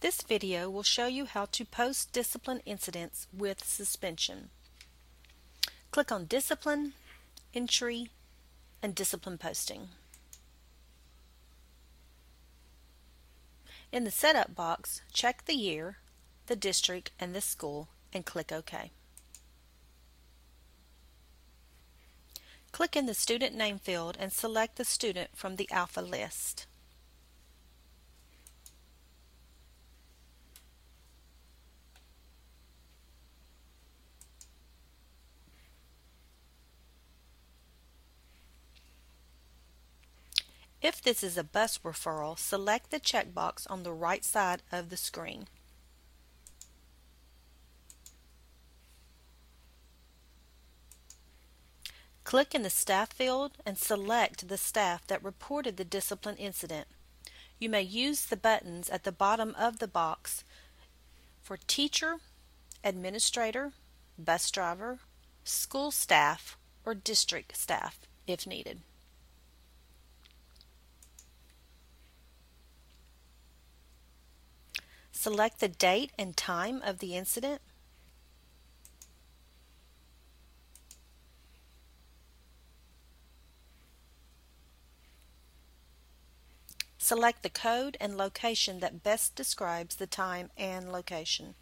This video will show you how to post discipline incidents with suspension. Click on Discipline, Entry, and Discipline Posting. In the Setup box, check the year, the district, and the school, and click OK. Click in the Student Name field and select the student from the Alpha list. If this is a bus referral, select the checkbox on the right side of the screen. Click in the Staff field and select the staff that reported the discipline incident. You may use the buttons at the bottom of the box for teacher, administrator, bus driver, school staff, or district staff if needed. Select the date and time of the incident. Select the code and location that best describes the time and location.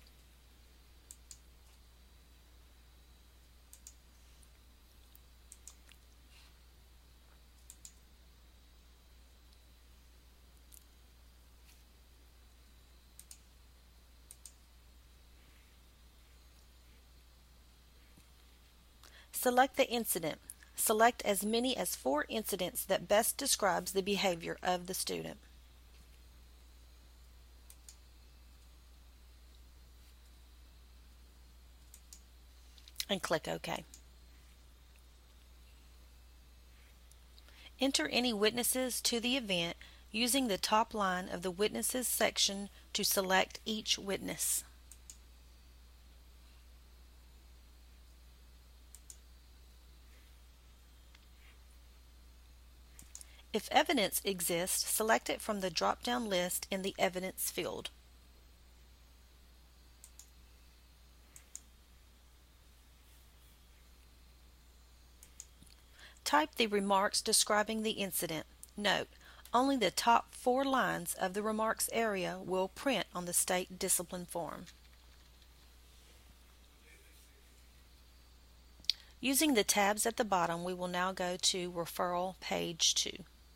Select the incident. Select as many as 4 incidents that best describes the behavior of the student. And click OK. Enter any witnesses to the event using the top line of the Witnesses section to select each witness. If evidence exists, select it from the drop-down list in the Evidence field. Type the remarks describing the incident. Note, only the top 4 lines of the remarks area will print on the state discipline form. Using the tabs at the bottom, we will now go to Referral Page 2.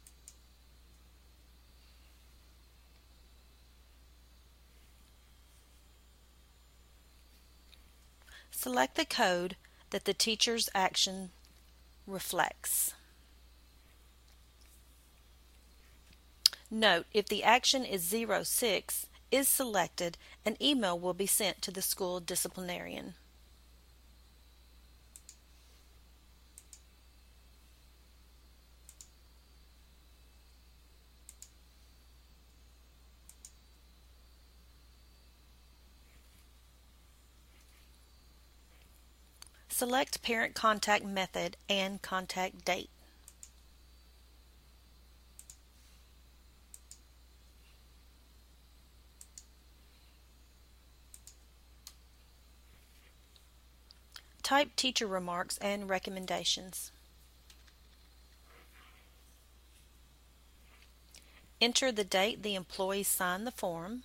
Select the code that the teacher's action reflects. Note, if the action is 06 is selected, an email will be sent to the school disciplinarian. Select Parent Contact Method and Contact Date. Type teacher remarks and recommendations. Enter the date the employee signed the form.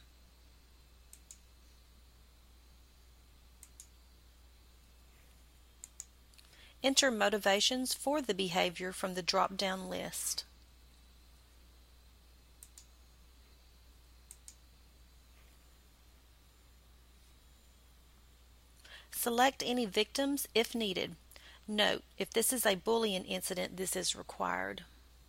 Enter motivations for the behavior from the drop-down list. Select any victims if needed. Note, if this is a bullying incident, this is required.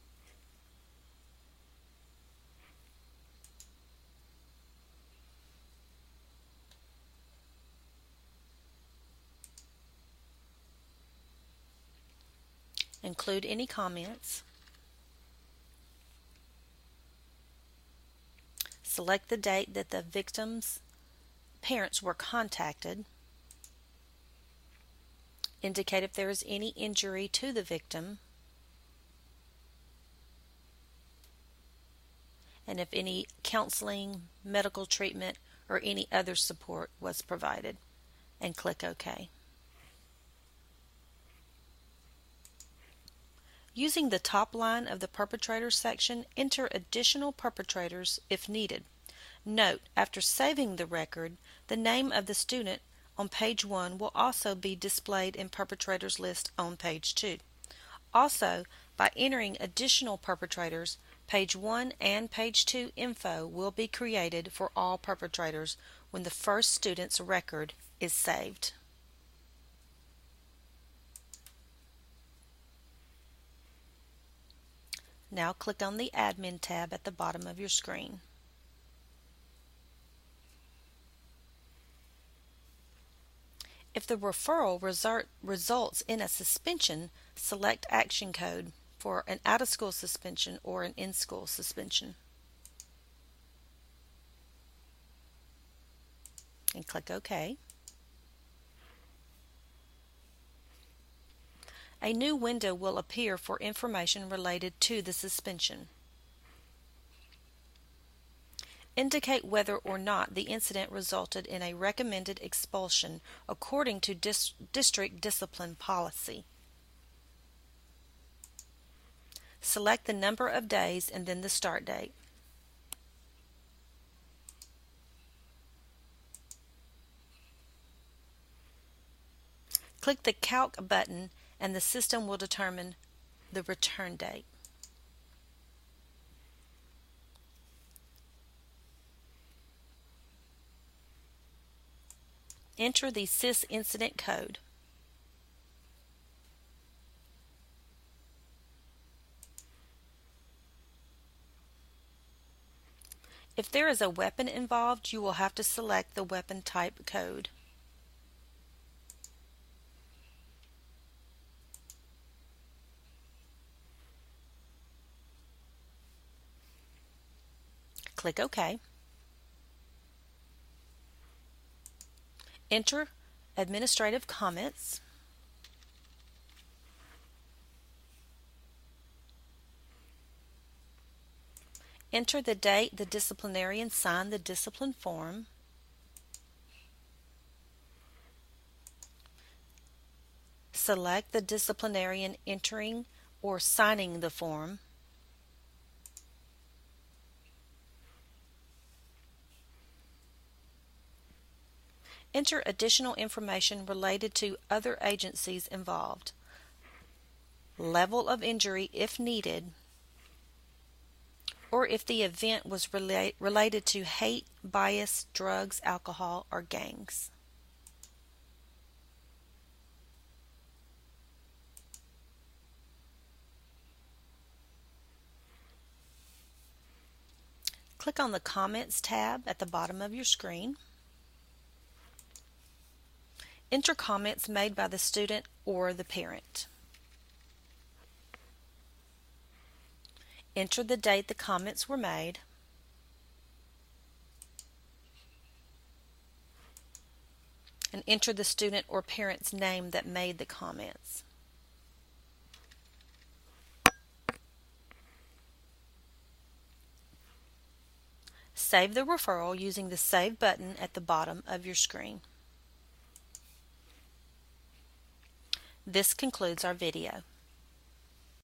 Include any comments. Select the date that the victim's parents were contacted. Indicate if there is any injury to the victim. and if any counseling, medical treatment, or any other support was provided, and click OK. Using the top line of the perpetrators section, enter additional perpetrators if needed. Note, after saving the record, the name of the student on page 1 will also be displayed in perpetrators list on page 2. Also, by entering additional perpetrators, page 1 and page 2 info will be created for all perpetrators when the first student's record is saved. Now click on the Admin tab at the bottom of your screen. If the referral results in a suspension, select Action Code for an out-of-school suspension or an in-school suspension. And click OK. A new window will appear for information related to the suspension. Indicate whether or not the incident resulted in a recommended expulsion according to district discipline policy. Select the number of days and then the start date. Click the Calc button and the system will determine the return date. Enter the SIS incident code. If there is a weapon involved, you will have to select the weapon type code. Click OK. Enter administrative comments. Enter the date the disciplinarian signed the discipline form. Select the disciplinarian entering or signing the form. Enter additional information related to other agencies involved. Level of injury if needed, or if the event was related to hate, bias, drugs, alcohol, or gangs. Click on the Comments tab at the bottom of your screen. Enter comments made by the student or the parent. Enter the date the comments were made. And enter the student or parent's name that made the comments. Save the referral using the Save button at the bottom of your screen. This concludes our video.